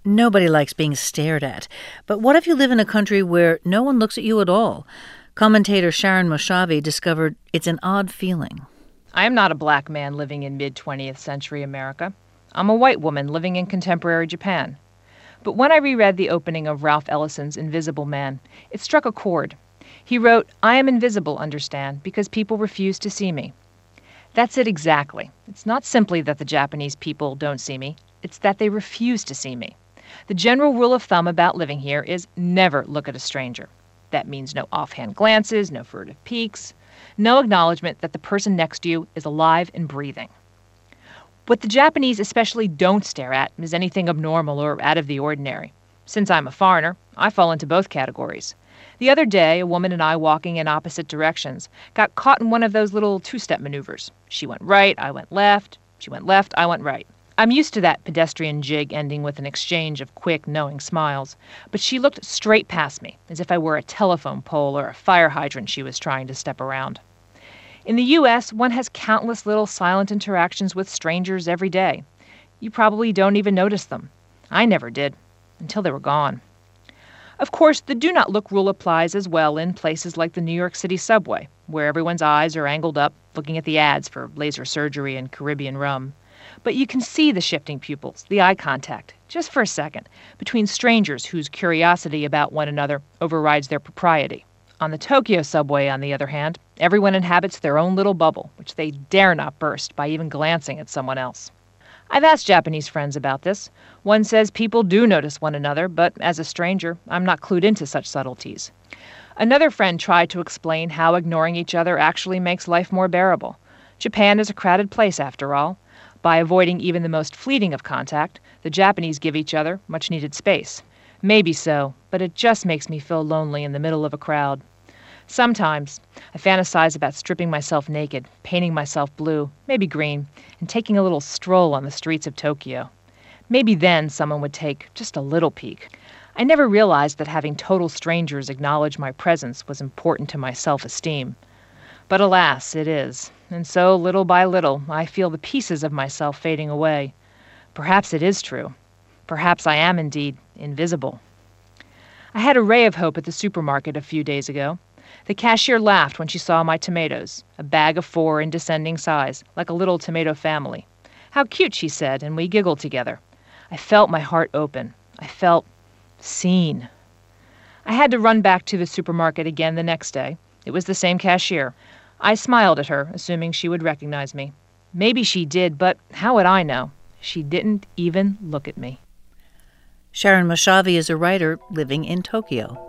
Nobody likes being stared at. But what if you live in a country where no one looks at you at all? Commentator Sharon Moshavi discovered it's an odd feeling. I am not a black man living in mid-20th century America. I'm a white woman living in contemporary Japan. But when I reread the opening of Ralph Ellison's Invisible Man, it struck a chord. He wrote, "I am invisible, understand, because people refuse to see me." That's it exactly. It's not simply that the Japanese people don't see me. It's that they refuse to see me. The general rule of thumb about living here is never look at a stranger. That means no offhand glances, no furtive peeks, no acknowledgement that the person next to you is alive and breathing. What the Japanese especially don't stare at is anything abnormal or out of the ordinary. Since I'm a foreigner, I fall into both categories. The other day, a woman and I walking in opposite directions got caught in one of those little two-step maneuvers. She went right, I went left. She went left, I went right. I'm used to that pedestrian jig ending with an exchange of quick, knowing smiles, but she looked straight past me, as if I were a telephone pole or a fire hydrant she was trying to step around. In the U.S., one has countless little silent interactions with strangers every day. You probably don't even notice them. I never did, until they were gone. Of course, the do not look rule applies as well in places like the New York City subway, where everyone's eyes are angled up, looking at the ads for laser surgery and Caribbean rum. But you can see the shifting pupils, the eye contact, just for a second, between strangers whose curiosity about one another overrides their propriety. On the Tokyo subway, on the other hand, everyone inhabits their own little bubble, which they dare not burst by even glancing at someone else. I've asked Japanese friends about this. One says people do notice one another, but as a stranger, I'm not clued into such subtleties. Another friend tried to explain how ignoring each other actually makes life more bearable. Japan is a crowded place, after all. By avoiding even the most fleeting of contact, the Japanese give each other much-needed space. Maybe so, but it just makes me feel lonely in the middle of a crowd. Sometimes, I fantasize about stripping myself naked, painting myself blue, maybe green, and taking a little stroll on the streets of Tokyo. Maybe then someone would take just a little peek. I never realized that having total strangers acknowledge my presence was important to my self-esteem. But alas, it is. And so, little by little, I feel the pieces of myself fading away. Perhaps it is true. Perhaps I am indeed invisible. I had a ray of hope at the supermarket a few days ago. The cashier laughed when she saw my tomatoes, a bag of 4 in descending size, like a little tomato family. "How cute," she said, and we giggled together. I felt my heart open. I felt seen. I had to run back to the supermarket again the next day. It was the same cashier. I smiled at her, assuming she would recognize me. Maybe she did, but how would I know? She didn't even look at me. Sharon Moshavi is a writer living in Tokyo.